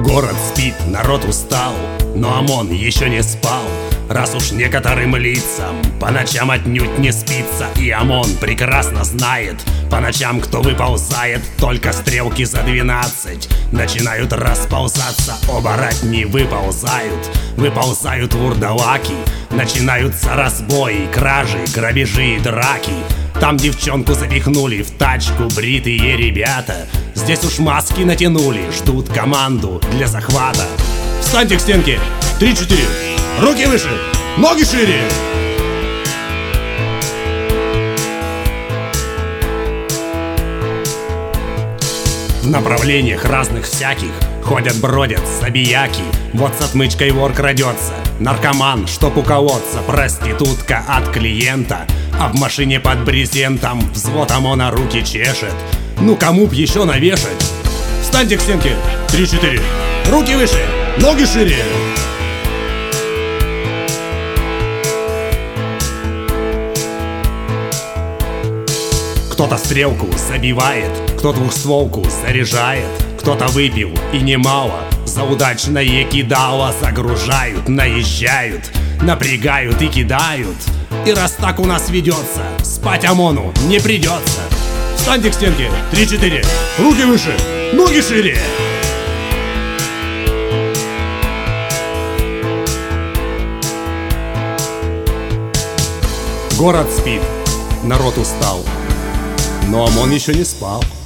Город спит, народ устал, но ОМОН еще не спал. Раз уж некоторым лицам по ночам отнюдь не спится, и ОМОН прекрасно знает, по ночам кто выползает. Только стрелки за 12 начинают расползаться. Оборотни выползают вурдалаки. Начинаются разбои, кражи, грабежи и драки. Там девчонку запихнули в тачку бритые ребята. Здесь уж маски натянули, ждут команду для захвата. Встаньте к стенке, 3-4, руки выше, ноги шире. В направлениях разных всяких ходят-бродят забияки. Вот с отмычкой вор крадется, наркоман, чтоб уколоться, проститутка от клиента, а в машине под брезентом взвод ОМОНа руки чешет. Ну кому б еще навешать? Встаньте к стенке, 3-4, руки выше, ноги шире. Кто-то стрелку забивает, кто двухстволку заряжает, кто-то выпил и немало, за удачное кидало загружают, наезжают, напрягают и кидают. И раз так у нас ведется, спать ОМОНу не придется. Встаньте к стенке, 3-4, руки выше, ноги шире. Город спит, народ устал, но ОМОН еще не спал.